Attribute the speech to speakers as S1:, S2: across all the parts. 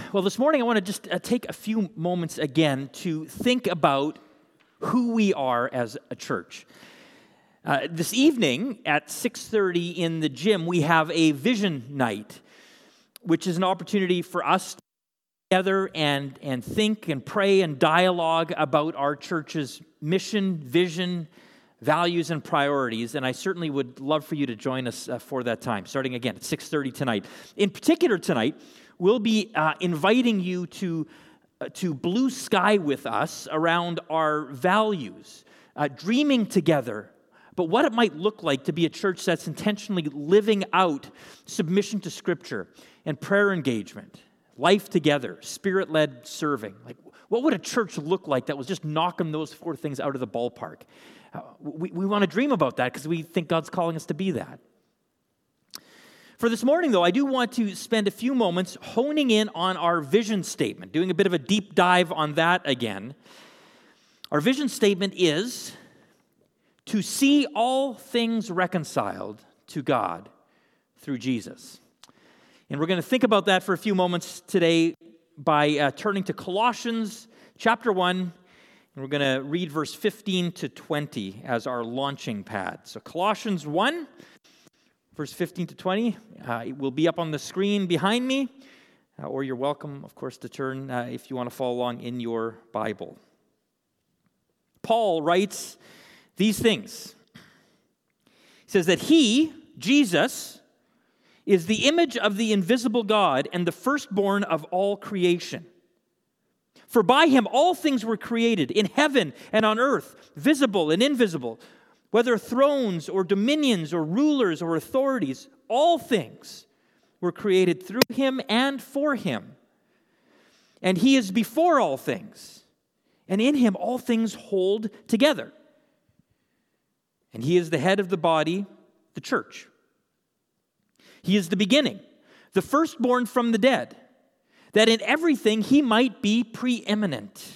S1: Well, this morning I want to just take a few moments again to think about who we are as a church. This evening at 6:30 in the gym, we have a vision night, which is an opportunity for us to get together and think and pray and dialogue about our church's mission, vision, values, and priorities. And I certainly would love for you to join us for that time, starting again at 6:30 tonight. In particular tonight, we'll be inviting you to blue sky with us around our values, dreaming together, but what it might look like to be a church that's intentionally living out submission to Scripture and prayer engagement, life together, Spirit-led serving. Like, what would a church look like that was just knocking those four things out of the ballpark? We want to dream about that because we think God's calling us to be that. For this morning, though, I do want to spend a few moments honing in on our vision statement, doing a bit of a deep dive on that again. Our vision statement is to see all things reconciled to God through Jesus. And we're going to think about that for a few moments today by turning to Colossians chapter 1, and we're going to read verse 15 to 20 as our launching pad. So Colossians 1, verse 15 to 20, it will be up on the screen behind me, or you're welcome, of course, to turn if you want to follow along in your Bible. Paul writes these things. He says that he, Jesus, is the image of the invisible God and the firstborn of all creation. For by him all things were created, in heaven and on earth, visible and invisible, whether thrones or dominions or rulers or authorities, all things were created through him and for him. And he is before all things, and in him all things hold together. And he is the head of the body, the church. He is the beginning, the firstborn from the dead, that in everything he might be preeminent.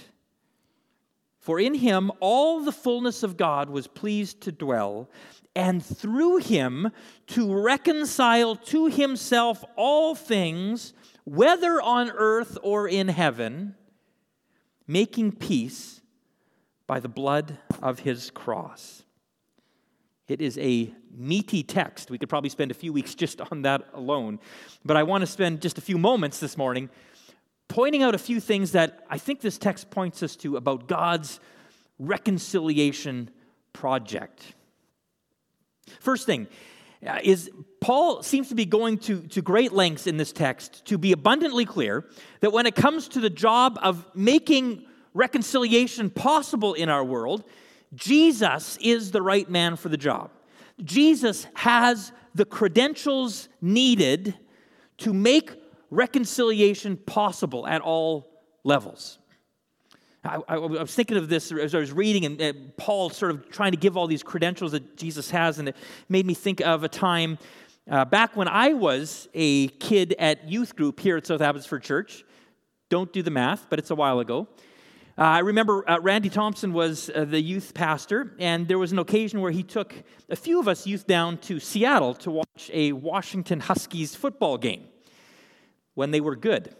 S1: For in him all the fullness of God was pleased to dwell, and through him to reconcile to himself all things, whether on earth or in heaven, making peace by the blood of his cross. It is a meaty text. We could probably spend a few weeks just on that alone. But I want to spend just a few moments this morning pointing out a few things that I think this text points us to about God's reconciliation project. First thing is Paul seems to be going to great lengths in this text to be abundantly clear that when it comes to the job of making reconciliation possible in our world, Jesus is the right man for the job. Jesus has the credentials needed to make reconciliation possible at all levels. I was thinking of this as I was reading, and Paul sort of trying to give all these credentials that Jesus has, and it made me think of a time back when I was a kid at youth group here at South Abbotsford Church. Don't do the math, but it's a while ago. I remember Randy Thompson was the youth pastor, and there was an occasion where he took a few of us youth down to Seattle to watch a Washington Huskies football game when they were good.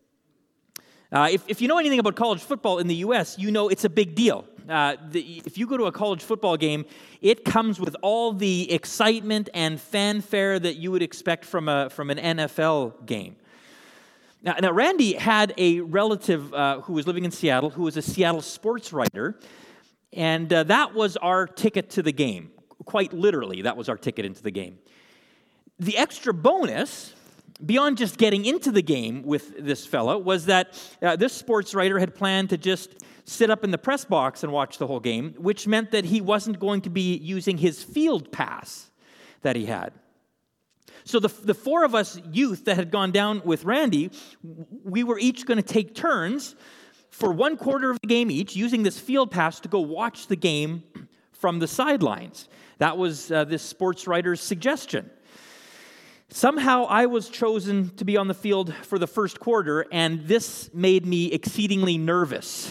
S1: If you know anything about college football in the U.S., you know it's a big deal. If you go to a college football game, it comes with all the excitement and fanfare that you would expect from an NFL game. Now, Randy had a relative who was living in Seattle, who was a Seattle sports writer, and that was our ticket to the game. Quite literally, that was our ticket into the game. The extra bonus, beyond just getting into the game with this fellow, was that this sports writer had planned to just sit up in the press box and watch the whole game, which meant that he wasn't going to be using his field pass that he had. So the four of us youth that had gone down with Randy, we were each going to take turns for 1/4 of the game each, using this field pass to go watch the game from the sidelines. That was this sports writer's suggestion. Somehow I was chosen to be on the field for the first quarter, and this made me exceedingly nervous.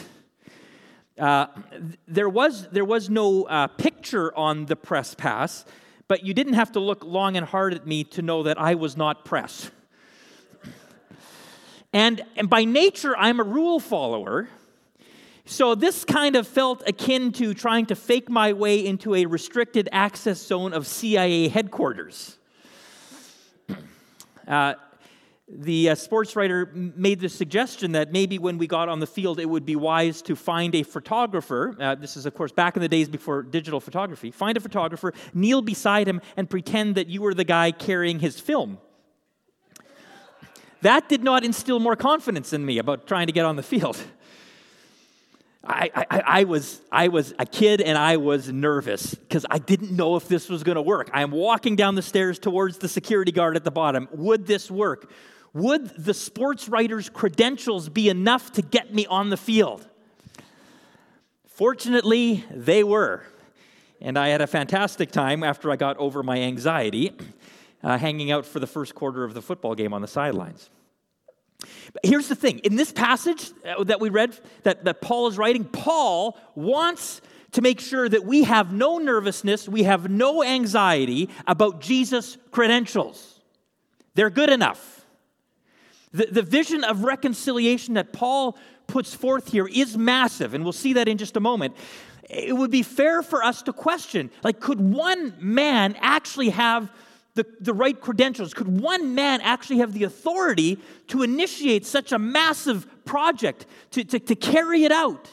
S1: There was no picture on the press pass, but you didn't have to look long and hard at me to know that I was not press. And by nature, I'm a rule follower. So this kind of felt akin to trying to fake my way into a restricted access zone of CIA headquarters. The sports writer made the suggestion that maybe when we got on the field, it would be wise to find a photographer. This is, of course, back in the days before digital photography. Find a photographer, kneel beside him, and pretend that you were the guy carrying his film. That did not instill more confidence in me about trying to get on the field. I was a kid and I was nervous because I didn't know if this was going to work. I'm walking down the stairs towards the security guard at the bottom. Would this work? Would the sports writer's credentials be enough to get me on the field? Fortunately, they were. And I had a fantastic time after I got over my anxiety, hanging out for the first quarter of the football game on the sidelines. But here's the thing. In this passage that we read, that Paul is writing, Paul wants to make sure that we have no nervousness, we have no anxiety about Jesus' credentials. They're good enough. The vision of reconciliation that Paul puts forth here is massive, and we'll see that in just a moment. It would be fair for us to question, could one man actually have the right credentials? Could one man actually have the authority to initiate such a massive project, to carry it out?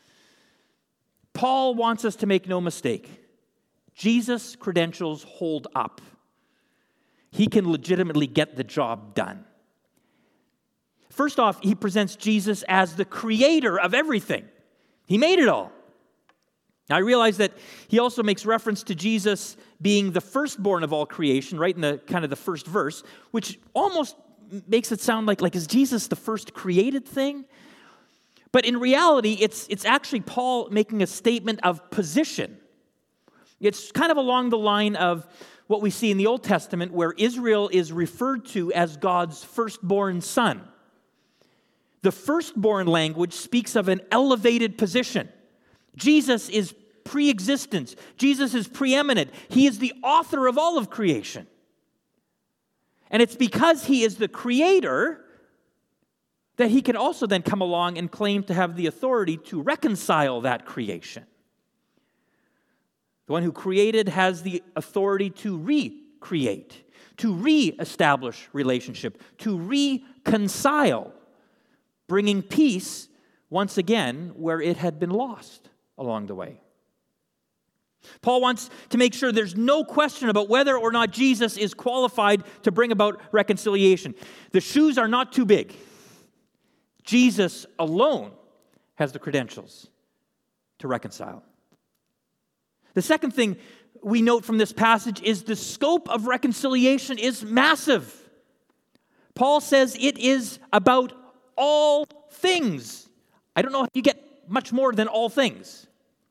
S1: Paul wants us to make no mistake. Jesus' credentials hold up. He can legitimately get the job done. First off, he presents Jesus as the creator of everything. He made it all. Now, I realize that he also makes reference to Jesus being the firstborn of all creation, right in the kind of the first verse, which almost makes it sound like is Jesus the first created thing? But in reality, it's actually Paul making a statement of position. It's kind of along the line of what we see in the Old Testament, where Israel is referred to as God's firstborn son. The firstborn language speaks of an elevated position. Jesus is pre-existence. Jesus is preeminent. He is the author of all of creation. And it's because he is the creator that he can also then come along and claim to have the authority to reconcile that creation. The one who created has the authority to recreate, to reestablish relationship, to reconcile, bringing peace once again where it had been lost along the way. Paul wants to make sure there's no question about whether or not Jesus is qualified to bring about reconciliation. The shoes are not too big. Jesus alone has the credentials to reconcile. The second thing we note from this passage is the scope of reconciliation is massive. Paul says it is about all things. I don't know if you get much more than all things.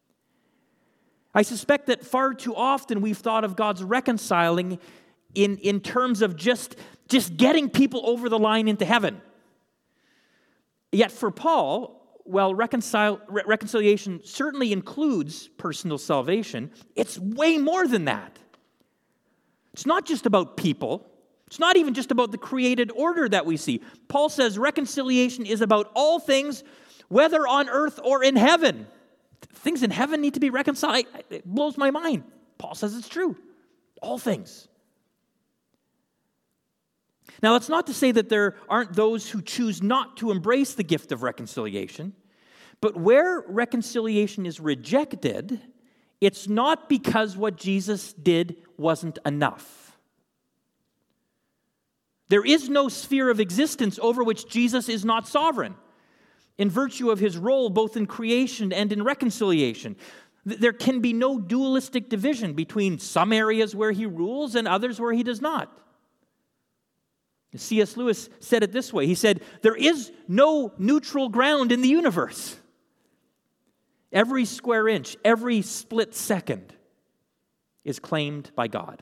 S1: I suspect that far too often we've thought of God's reconciling in terms of just getting people over the line into heaven. Yet for Paul, while reconciliation certainly includes personal salvation, it's way more than that. It's not just about people. It's not even just about the created order that we see. Paul says reconciliation is about all things, whether on earth or in heaven. Things in heaven need to be reconciled. It blows my mind. Paul says it's true. All things. Now, that's not to say that there aren't those who choose not to embrace the gift of reconciliation, but where reconciliation is rejected, it's not because what Jesus did wasn't enough. There is no sphere of existence over which Jesus is not sovereign, in virtue of his role both in creation and in reconciliation. There can be no dualistic division between some areas where he rules and others where he does not. C.S. Lewis said it this way. He said, "There is no neutral ground in the universe. Every square inch, every split second is claimed by God."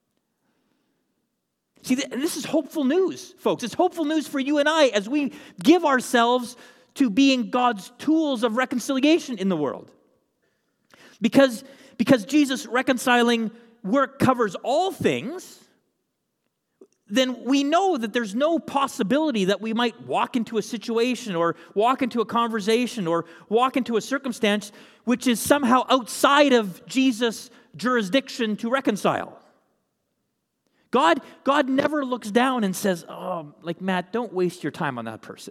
S1: See, this is hopeful news, folks. It's hopeful news for you and I as we give ourselves to being God's tools of reconciliation in the world. Because Jesus' reconciling work covers all things, then we know that there's no possibility that we might walk into a situation or walk into a conversation or walk into a circumstance which is somehow outside of Jesus' jurisdiction to reconcile. God never looks down and says, "Oh, like Matt, don't waste your time on that person.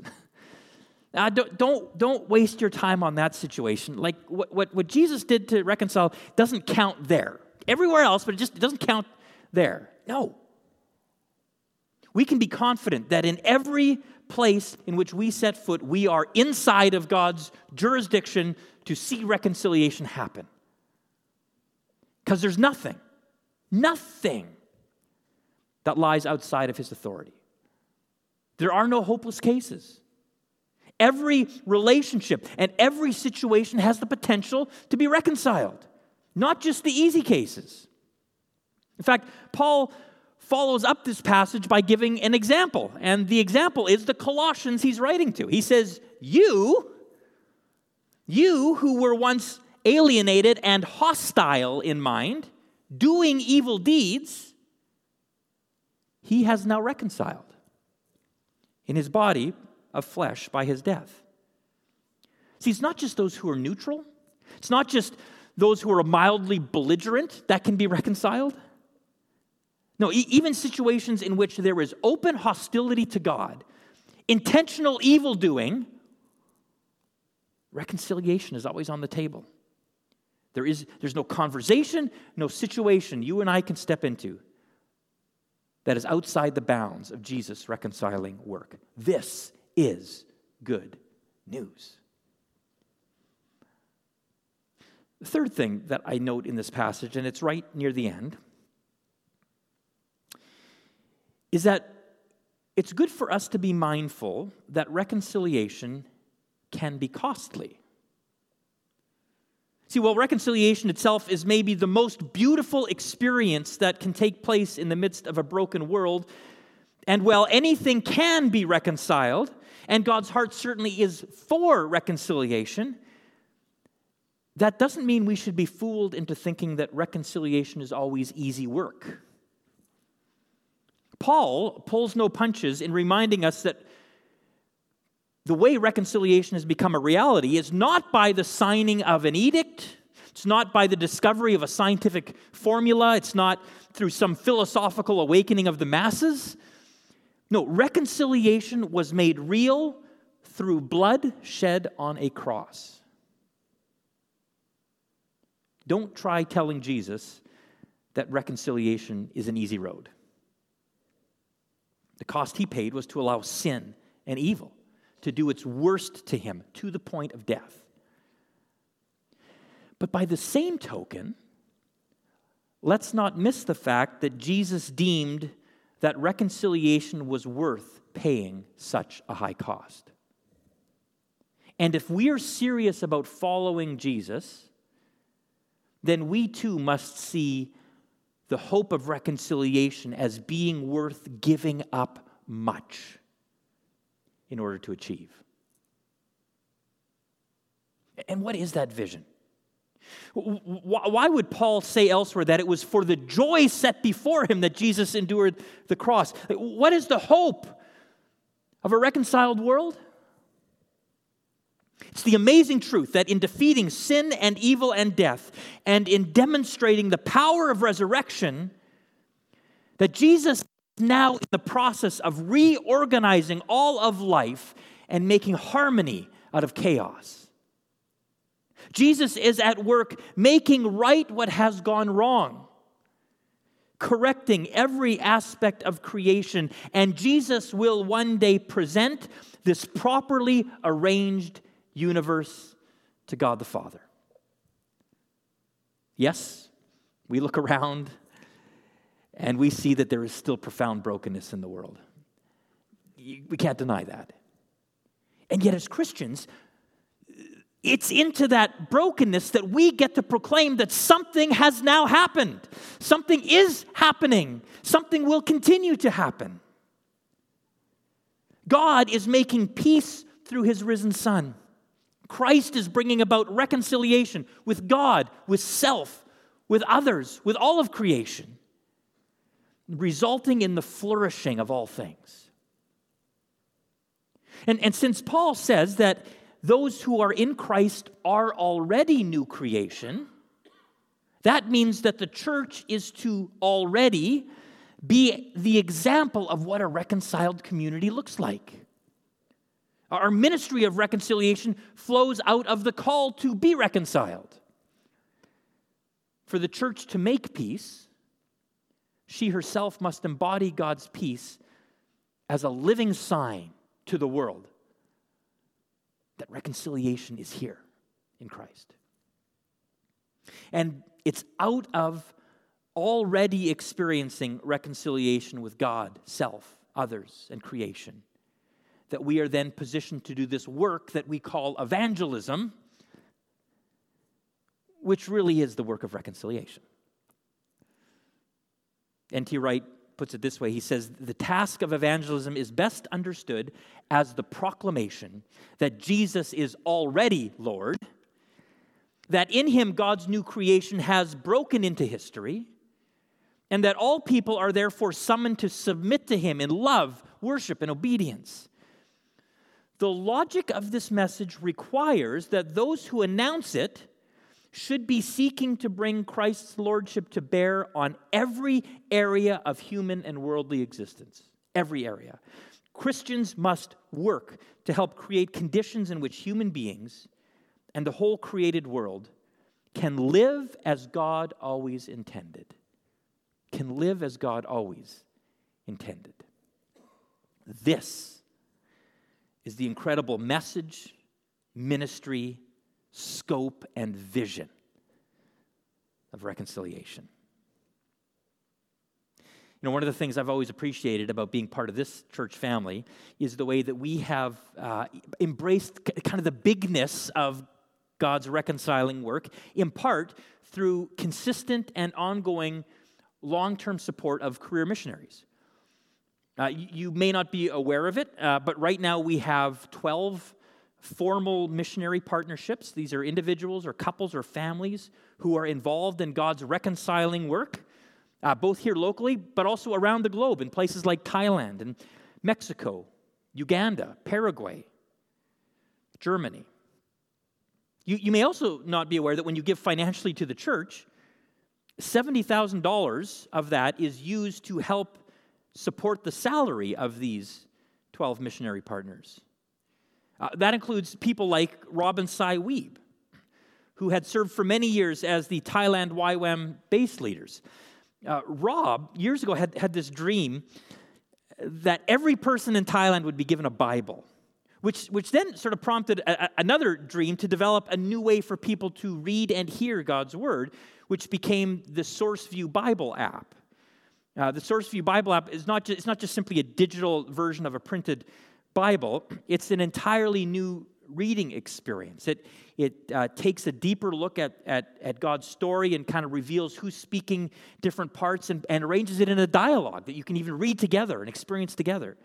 S1: Don't waste your time on that situation." Like what Jesus did to reconcile doesn't count there. Everywhere else, but it doesn't count there. No. We can be confident that in every place in which we set foot, we are inside of God's jurisdiction to see reconciliation happen. Because there's nothing that lies outside of his authority. There are no hopeless cases. Every relationship and every situation has the potential to be reconciled, not just the easy cases. In fact, Paul follows up this passage by giving an example, and the example is the Colossians he's writing to. He says, you who were once alienated and hostile in mind, doing evil deeds, he has now reconciled in his body of flesh by his death. See, it's not just those who are neutral. It's not just those who are mildly belligerent that can be reconciled. No, even situations in which there is open hostility to God, intentional evil doing, reconciliation is always on the table. There's no conversation, no situation you and I can step into that is outside the bounds of Jesus' reconciling work. This is good news. The third thing that I note in this passage, and it's right near the end, is that it's good for us to be mindful that reconciliation can be costly. See, while reconciliation itself is maybe the most beautiful experience that can take place in the midst of a broken world, and while anything can be reconciled, and God's heart certainly is for reconciliation, that doesn't mean we should be fooled into thinking that reconciliation is always easy work. Paul pulls no punches in reminding us that the way reconciliation has become a reality is not by the signing of an edict. It's not by the discovery of a scientific formula. It's not through some philosophical awakening of the masses. No, reconciliation was made real through blood shed on a cross. Don't try telling Jesus that reconciliation is an easy road. The cost he paid was to allow sin and evil to do its worst to him, to the point of death. But by the same token, let's not miss the fact that Jesus deemed that reconciliation was worth paying such a high cost. And if we are serious about following Jesus, then we too must see the hope of reconciliation as being worth giving up much in order to achieve. And what is that vision? Why would Paul say elsewhere that it was for the joy set before him that Jesus endured the cross? What is the hope of a reconciled world? It's the amazing truth that in defeating sin and evil and death, and in demonstrating the power of resurrection, that Jesus is now in the process of reorganizing all of life and making harmony out of chaos. Jesus is at work making right what has gone wrong, correcting every aspect of creation, and Jesus will one day present this properly arranged universe to God the Father. Yes, we look around and we see that there is still profound brokenness in the world. We can't deny that. And yet as Christians, it's into that brokenness that we get to proclaim that something has now happened. Something is happening. Something will continue to happen. God is making peace through his risen Son. Christ is bringing about reconciliation with God, with self, with others, with all of creation. resulting in the flourishing of all things. And since Paul says that those who are in Christ are already new creation, that means that the church is to already be the example of what a reconciled community looks like. Our ministry of reconciliation flows out of the call to be reconciled. For the church to make peace, she herself must embody God's peace as a living sign to the world that reconciliation is here in Christ. And it's out of already experiencing reconciliation with God, self, others, and creation that we are then positioned to do this work that we call evangelism, which really is the work of reconciliation. N.T. Wright puts it this way. He says, the task of evangelism is best understood as the proclamation that Jesus is already Lord, that in him God's new creation has broken into history, and that all people are therefore summoned to submit to him in love, worship, and obedience. The logic of this message requires that those who announce it should be seeking to bring Christ's lordship to bear on every area of human and worldly existence. Every area. Christians must work to help create conditions in which human beings and the whole created world can live as God always intended. Can live as God always intended. This is the incredible message, ministry, scope, and vision of reconciliation. You know, one of the things I've always appreciated about being part of this church family is the way that we have embraced kind of the bigness of God's reconciling work, in part through consistent and ongoing long-term support of career missionaries. You may not be aware of it, but right now we have 12 formal missionary partnerships. These are individuals or couples or families who are involved in God's reconciling work, both here locally, but also around the globe in places like Thailand and Mexico, Uganda, Paraguay, Germany. You may also not be aware that when you give financially to the church, $70,000 of that is used to help support the salary of these 12 missionary partners. That includes people like Robin Sai Weeb, who had served for many years as the Thailand YWAM base leaders. Rob, years ago, had this dream that every person in Thailand would be given a Bible, which then sort of prompted another dream to develop a new way for people to read and hear God's Word, which became the SourceView Bible app. The SourceView Bible app is not just simply a digital version of a printed Bible. It's an entirely new reading experience. It takes a deeper look at God's story and kind of reveals who's speaking different parts and arranges it in a dialogue that you can even read together and experience together.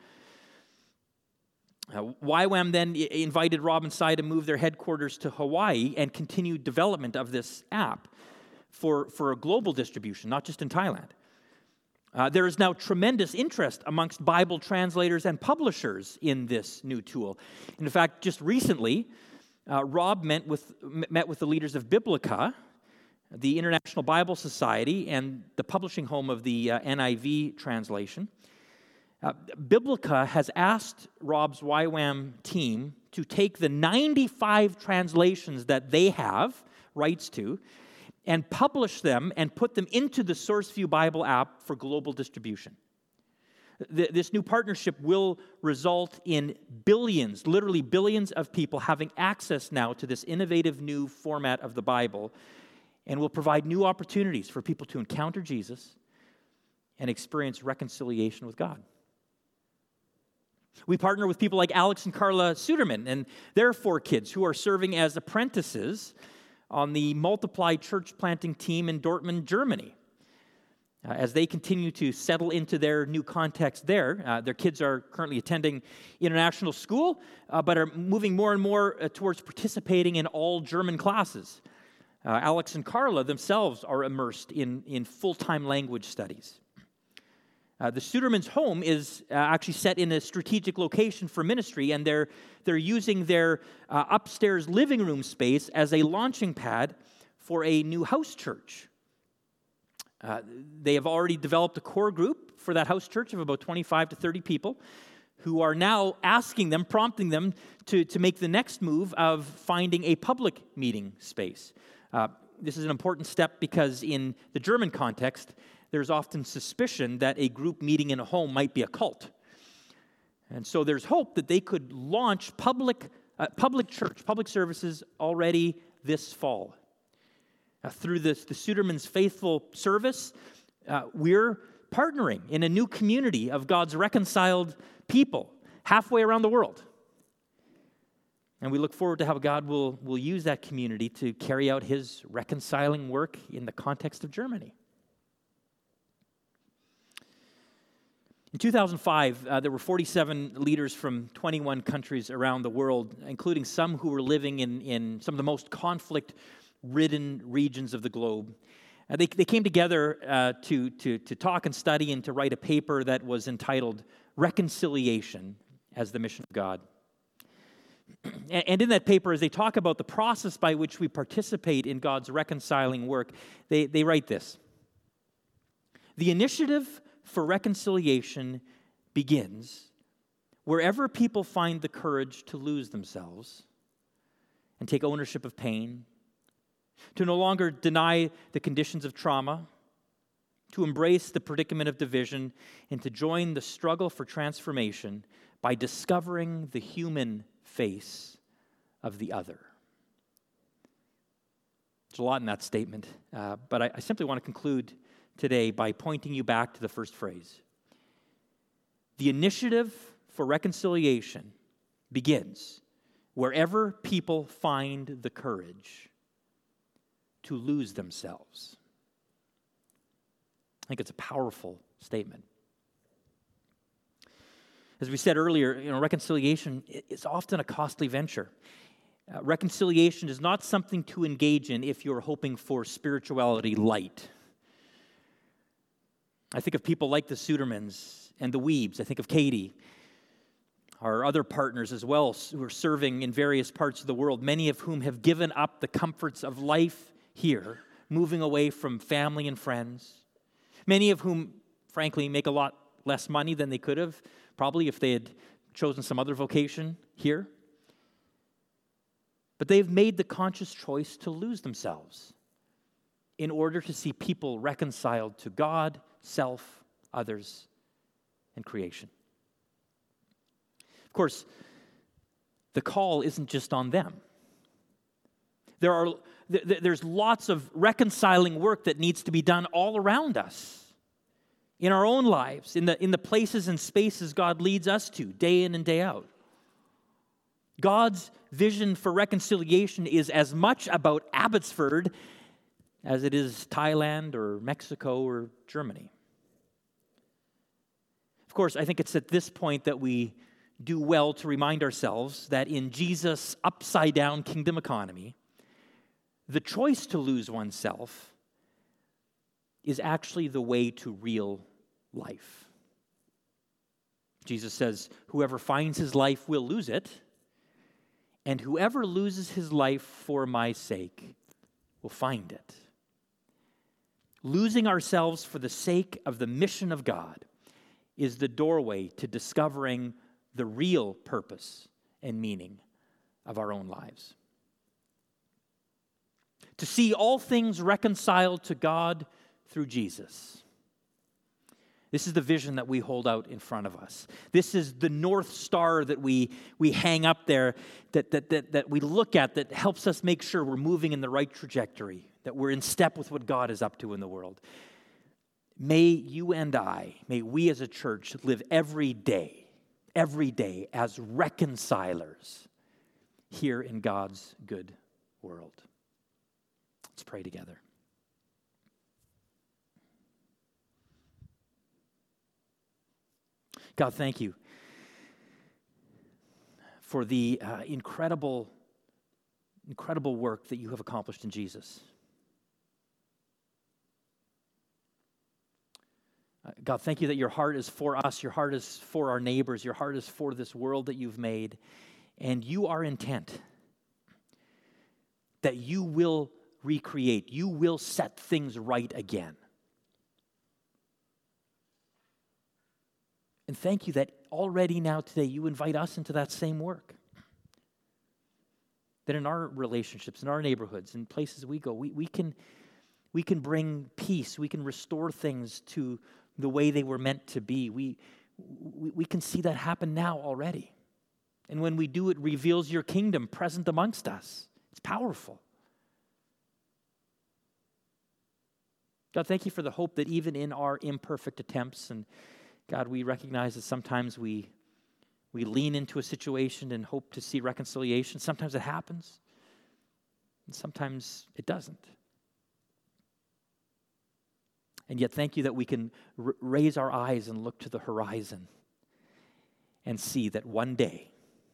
S1: YWAM then invited Rob and Sai to move their headquarters to Hawaii and continue development of this app for a global distribution, not just in Thailand. There is now tremendous interest amongst Bible translators and publishers in this new tool. In fact, just recently, Rob met with the leaders of Biblica, the International Bible Society, and the publishing home of the NIV translation. Biblica has asked Rob's YWAM team to take the 95 translations that they have rights to and publish them and put them into the SourceView Bible app for global distribution. This new partnership will result in billions, literally billions of people having access now to this innovative new format of the Bible, and will provide new opportunities for people to encounter Jesus and experience reconciliation with God. We partner with people like Alex and Carla Suderman and their 4 kids who are serving as apprentices on the Multiply church planting team in Dortmund, Germany. As they continue to settle into their new context there, their kids are currently attending international school, but are moving more and more towards participating in all German classes. Alex and Carla themselves are immersed in full-time language studies. The Sudermans' home is actually set in a strategic location for ministry, and they're using their upstairs living room space as a launching pad for a new house church. They have already developed a core group for that house church of about 25 to 30 people who are now prompting them to make the next move of finding a public meeting space. This is an important step because in the German context, there's often suspicion that a group meeting in a home might be a cult. And so there's hope that they could launch public church, public services already this fall. Through the Sudermans' faithful service, we're partnering in a new community of God's reconciled people halfway around the world. And we look forward to how God will use that community to carry out his reconciling work in the context of Germany. In 2005, there were 47 leaders from 21 countries around the world, including some who were living in some of the most conflict-ridden regions of the globe. They came together to talk and study and to write a paper that was entitled Reconciliation as the Mission of God. And in that paper, as they talk about the process by which we participate in God's reconciling work, they write this: the initiative for reconciliation begins wherever people find the courage to lose themselves and take ownership of pain, to no longer deny the conditions of trauma, to embrace the predicament of division, and to join the struggle for transformation by discovering the human face of the other. There's a lot in that statement, but I simply want to conclude today by pointing you back to the first phrase. The initiative for reconciliation begins wherever people find the courage to lose themselves. I think it's a powerful statement. As we said earlier, reconciliation is often a costly venture. Reconciliation is not something to engage in if you're hoping for spirituality light. I think of people like the Sudermans and the Weebs. I think of Katie, our other partners as well, who are serving in various parts of the world, many of whom have given up the comforts of life here, moving away from family and friends. Many of whom, frankly, make a lot less money than they could have, probably if they had chosen some other vocation here. But they've made the conscious choice to lose themselves in order to see people reconciled to God, self, others, and creation. Of course, the call isn't just on them. There's lots of reconciling work that needs to be done all around us, in our own lives, in the places and spaces God leads us to, day in and day out. God's vision for reconciliation is as much about Abbotsford as it is Thailand or Mexico or Germany. Of course, I think it's at this point that we do well to remind ourselves that in Jesus' upside-down kingdom economy, the choice to lose oneself is actually the way to real life. Jesus says, whoever finds his life will lose it, and whoever loses his life for my sake will find it. Losing ourselves for the sake of the mission of God is the doorway to discovering the real purpose and meaning of our own lives. To see all things reconciled to God through Jesus. This is the vision that we hold out in front of us. This is the North Star that we hang up there, that we look at, that helps us make sure we're moving in the right trajectory, that we're in step with what God is up to in the world. May you and I, may we as a church live every day as reconcilers here in God's good world. Let's pray together. God, thank you for the incredible work that you have accomplished in Jesus. God, thank you that your heart is for us, your heart is for our neighbors, your heart is for this world that you've made, and you are intent that you will recreate, you will set things right again. And thank you that already now today you invite us into that same work. That in our relationships, in our neighborhoods, in places we go, we can bring peace, we can restore things to the way they were meant to be. We can see that happen now already. And when we do, it reveals your kingdom present amongst us. It's powerful. God, thank you for the hope that even in our imperfect attempts, and God, we recognize that sometimes we lean into a situation and hope to see reconciliation. Sometimes it happens, and sometimes it doesn't. And yet, thank you that we can raise our eyes and look to the horizon and see that one day,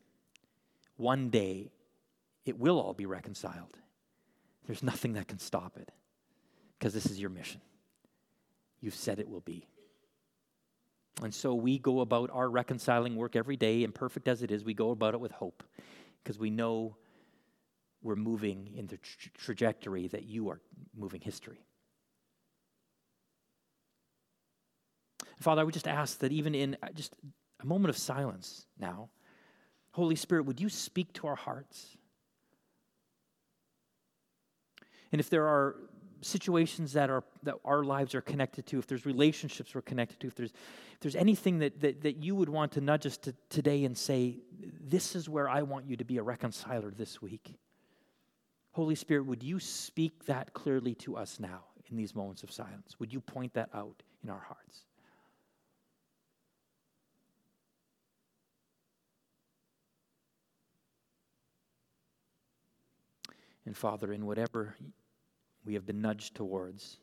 S1: it will all be reconciled. There's nothing that can stop it because this is your mission. You've said it will be. And so we go about our reconciling work every day, imperfect as it is, we go about it with hope because we know we're moving in the trajectory that you are moving history. Father, I would just ask that even in just a moment of silence now, Holy Spirit, would you speak to our hearts? And if there are situations that our lives are connected to, if there's relationships we're connected to, if there's anything that you would want to nudge us to today and say, this is where I want you to be a reconciler this week. Holy Spirit, would you speak that clearly to us now in these moments of silence? Would you point that out in our hearts? And Father, in whatever we have been nudged towards,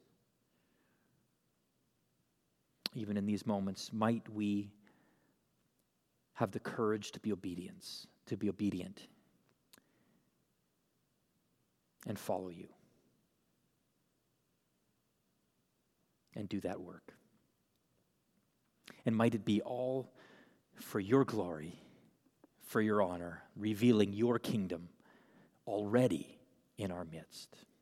S1: even in these moments, might we have the courage to be obedient and follow you and do that work. And might it be all for your glory, for your honor, revealing your kingdom already in our midst.